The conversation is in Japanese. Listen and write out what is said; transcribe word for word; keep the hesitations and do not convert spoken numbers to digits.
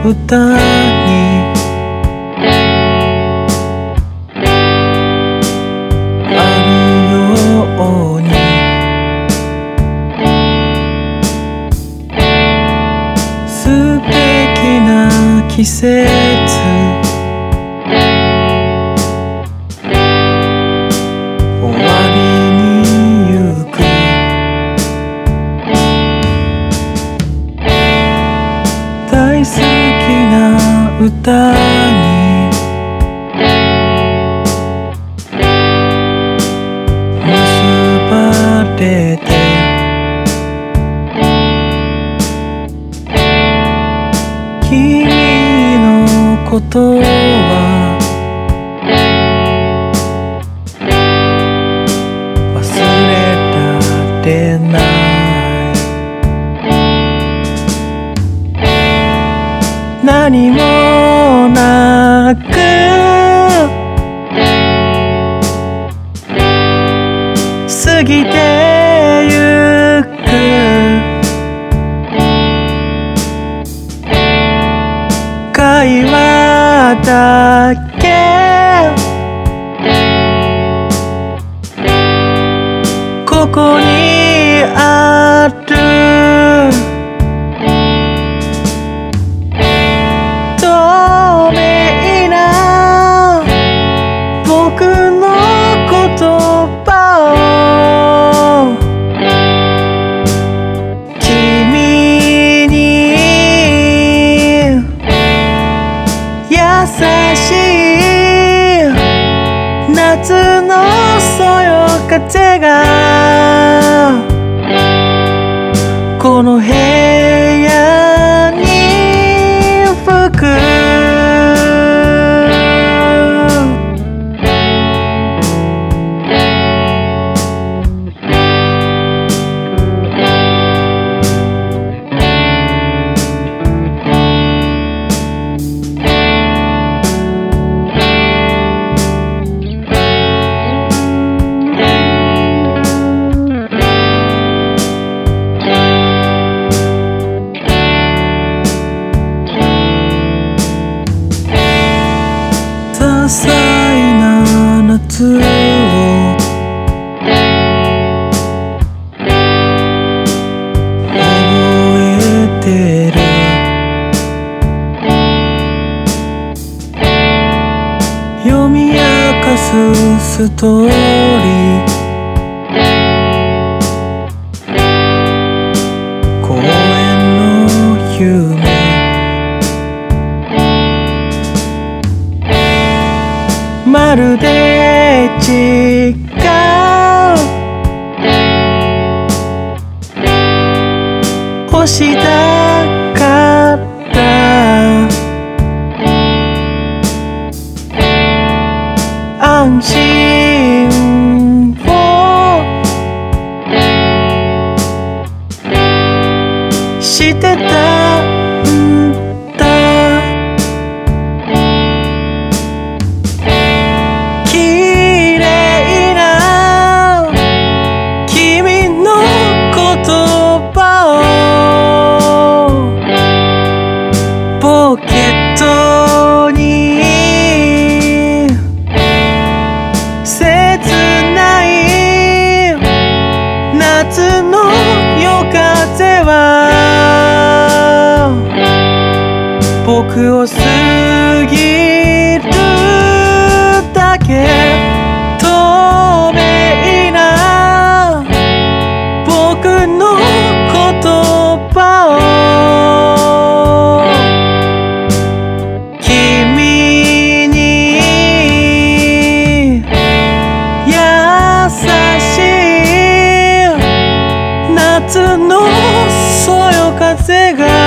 歌にあるように素敵な季節終わりにゆく大好きな歌に結ばれて君のことは忘れられない何もなく過ぎてゆく会話だけここにある透明な僕の言葉を君に優しい夏のそよ風がこの部屋に吹く些細な夏を覚えてる読み明かすストーリー公園の夢まるで違う星だから安心をしてたんだ綺麗な君の言葉をポケットに切ない夏の夜風は僕を過ぎるだけ透明な僕の言葉を君に優しい夏のそよ風が